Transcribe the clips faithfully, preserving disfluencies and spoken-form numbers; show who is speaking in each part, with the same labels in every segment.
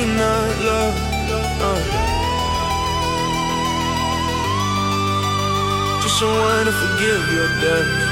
Speaker 1: mean not love. uh. Just someone to forgive your death.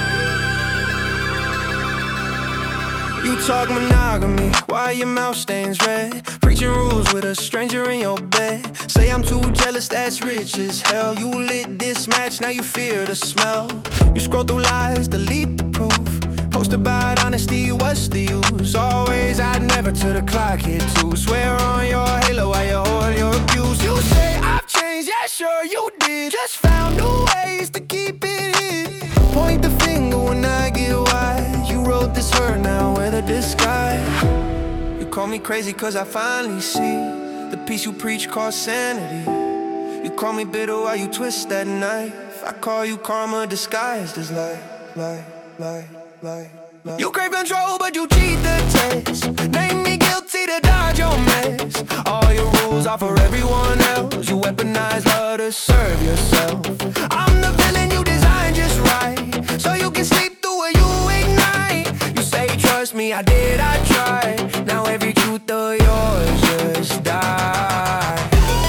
Speaker 1: You talk monogamy, why your mouth stains red? Preaching rules with a stranger in your bed. Say I'm too jealous, that's rich as hell. You lit this match, now you fear the smell. You scroll through lies, delete the proof. Post about honesty, what's the use? Always I'd never till the clock hit two. Swear on your halo while you hold your abuse. You say I've changed, yeah sure you did. Just found new ways to keep it in. Point the finger when I get wide. You wrote this hurt, now wear the disguise. You call me crazy cause I finally see the peace you preach called sanity. You call me bitter while you twist that knife. I call you karma disguised as lie, lie, lie, lie, lie. You crave control but you cheat the test. Name me guilty to dodge your mess. All your rules are for everyone else. You weaponize love to serve yourself. I'm the villain you designed just right, so you can sleep through what you ignite. You say trust me, I did, I tried. Now every truth of yours just died.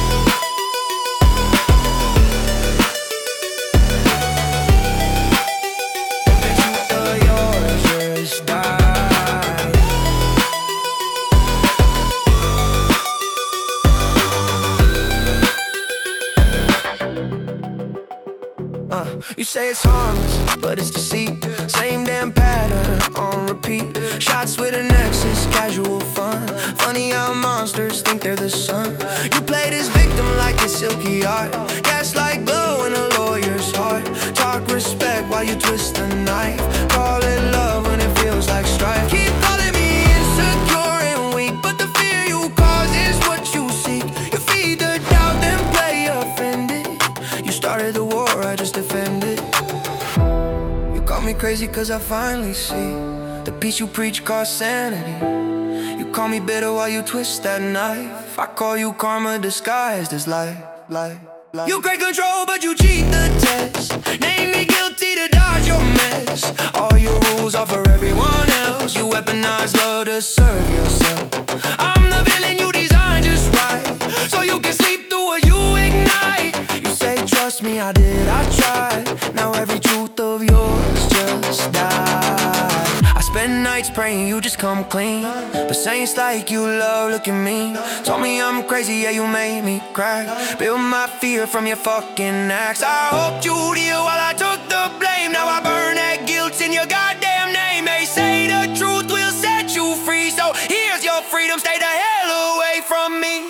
Speaker 1: Every truth of yours just died. Uh, you say it's harmless, but it's deceit. Same damn pattern on repeat. Shots with an excess, casual fun. Funny how monsters think they're the sun. You play this victim like it's silky art. Gaslight glow in a lawyer's heart. Talk respect while you twist the knife. Call it love when it feels like strife. Keep calling me insecure and weak, but the fear you cause is what you seek. You feed the doubt, then play offended. You started the war, I just defended. You call me crazy cause I finally see the peace you preach called sanity. You call me bitter while you twist that knife. I call you karma disguised as life, life, life. You crave control but you cheat the test. Name me guilty to dodge your mess. All your rules are for everyone else. You weaponize love to serve yourself. I'm the villain you designed just right, so you can sleep through what you ignite. You say trust me, I did, I tried. Now every truth of yours just died. I spend nights praying you just come clean, but saints like you love look at me. Told me I'm crazy, yeah you made me cry. Build my fear from your fucking acts. I hoped you'd heal while I took the blame. Now I burn that guilt in your goddamn name. They say the truth will set you free, so here's your freedom, stay the hell away from me.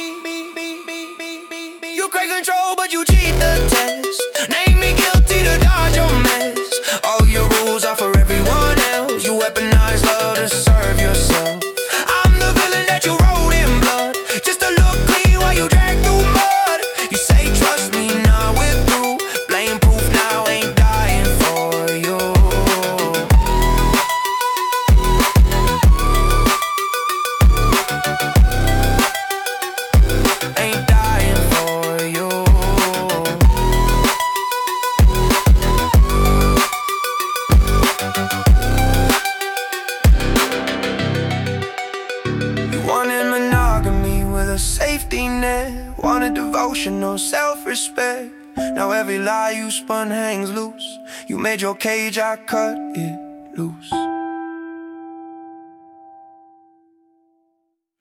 Speaker 1: You crave control but you cheat the test. Name me guilty to dodge your mess. All your rules are for everyone else. You weaponize love to serve yourself. I'm the villain that you wrote in blood, just to look clean while you drag through mud. You say trust me, now we're through. Blame proof now, ain't dying for you. Ain't dying for you. Wanted monogamy with a safety net. Wanted devotion, no self-respect. Now every lie you spun hangs loose. You made your cage, I cut it loose.